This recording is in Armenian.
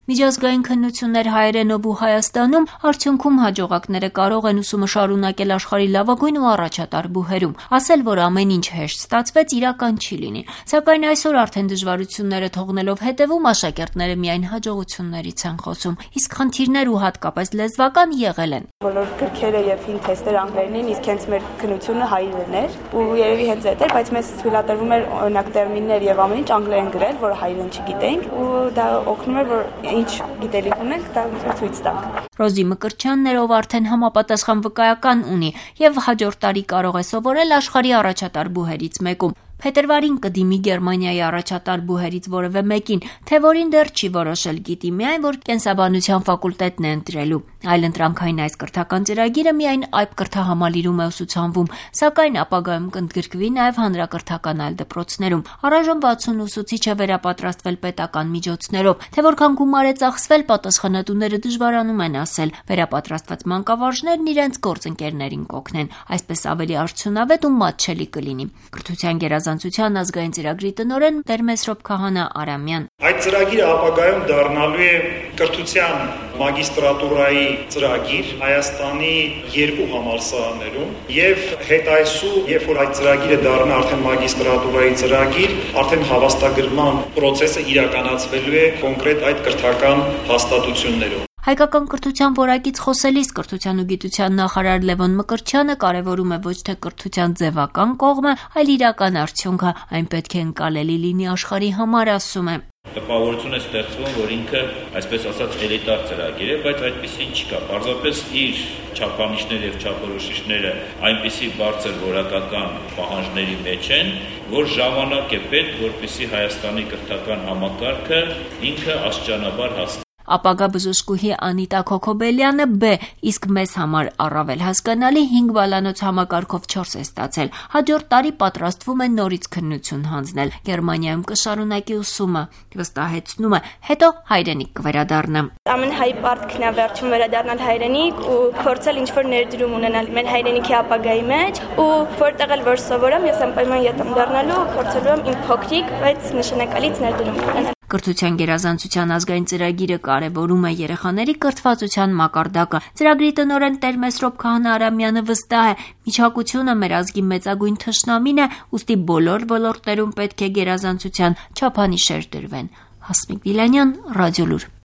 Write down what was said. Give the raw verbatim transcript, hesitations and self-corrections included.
Միջազգային քննություններ հայերենով ու Հայաստանում արդյունքում հաջողակները կարող են ուսումը շարունակել աշխարհի լավագույն ու առաջատար բուհերում։ Ասել, որ ամեն ինչ հեշտ ստացվեց, իրական չի լինի։ Սակայն այսօր արդեն դժվարությունները թողնելով հետևում, աշակերտները միայն հաջողություններից են խոսում, իսկ խնդիրներ ու հատկապես լեզվական եղել են։ Բոլոր գրքերը եւ հին թեստերը անգլերեն են, իսկ հենց մեր քննությունը հայերեն էր, ու երևի հենց այդ էր, բայց մեզ թույլատրվում էր օրինակ տերմիններ եւ ամեն ինչ անգլերեն գրել, որ հայերեն չգիտենք, ու դա օգնում էր, որ ինչ գիտելիք ունենք, դա ցույց տանք։ Ռոզի Մկրտչյանն ով արդեն համապատասխան վկայական ունի եւ հաջորդ տարի կարող է սովորել աշխարհի առաջատար բուհերից մեկում։ Փետրվարին կդիմի Գերմանիայի առաջատար բուհերից որևէ մեկին, թե որին դեռ չի որոշել, գիտի միայն, որ կենսաբանության ֆակուլտետն է ընտրելու։ Այլընտրանքային այս կրթական ծրագիրը միայն այբ կրթահամալիրում է ուսուցանվում, սակայն ապագայում կընդգրկվի նաև հանրակրթական այլ դպրոցներում։ Առայժմ վաթսուն ուսուցիչ է վերապատրաստվել պետական միջոցներով, թե որքան գումար է ծախսվել, պատասխանատուները դժվարանում են ասել։ Վերապատրաստված մանկավարժներն իրենց գործընկերներին կօգնեն, այսպես ավելի արդյունավետ ու մատչելի կլինի։ Կրթության գերազանցության ազգային ծրագրի տնօրեն Տեր-Մեսրոպ Քահանա Արամյան։ Այդ ծրագիրը ապագայում դառնալու է կրթության մագիստրատուրայի ծրագիր Հայաստանի երկու համալսարաններում եւ հետ այսու, երբ որ այդ ծրագիրը դառնա արդեն մագիստրատուրայի ծրագիր, արդեն հավաստագրման process-ը իրականացվելու է կոնկրետ այդ կրթական հաստատություններով։ Հայկական կրթության որակից խոսելիս կրթության ու գիտության նախարար Լևոն Մկրտչյանը կարևորում է ոչ թե կրթության ձևական կողմը, այլ իրական արդյունքը, այն պետք է ընկալելի լինի աշխարհի համար, ասում է։ Տպավորություն է ստեղծվում, որ ինքը, այսպես ասած, էլիտար ծրագիր է, բայց այդպեսին չկա։ Պարզապես իր չափանիշները եւ չափորոշիչները այնպիսի բարձր որակական պահանջների մեջ են, որ ժամանակ է պետք, որպեսզի Հայաստանի կրթական համակարգը ինքը աստիճանաբար հասկանա։ Ապագա բժշկուհի Անիտա Քոքոբելյանը B, իսկ մեզ համար առավել հասկանալի հինգ բալանոց համակարգով չորս է ստացել։ Հաջորդ տարի պատրաստվում է նորից քննություն հանձնել։ Գերմանիայում կշարունակի ուսումը, վստահեցնում է, հետո հայրենիք կվերադառնա։ Ամեն հայ պարտքն է վերջում վերադառնալ հայրենիք ու փորձել ինչ-որ ներդրում ունենալ մեր հայրենիքի ապագայի մեջ, ու որտեղ էլ որ սովորեմ, ես անպայման ետ եմ դառնալու, փորձելու եմ իմ փոքրիկ, բայց նշանակալից ներդրում ունենալ։ Կրթության գերազանցության ազգային ծրագիրը կարևորում է երեխաների կրթվածության մակարդակը։ Ծրագրի տնօրեն Տեր-Մեսրոպ Քահանա Արամյանը վստահ է, միջակությունը մեր ազգի մեծագույն թշնամին է, ուստի բոլոր ոլորտներում պետք է գերազանցության չափանիշեր դրվեն։ Հասմիկ Վիլանյան, Ռադիոլուր։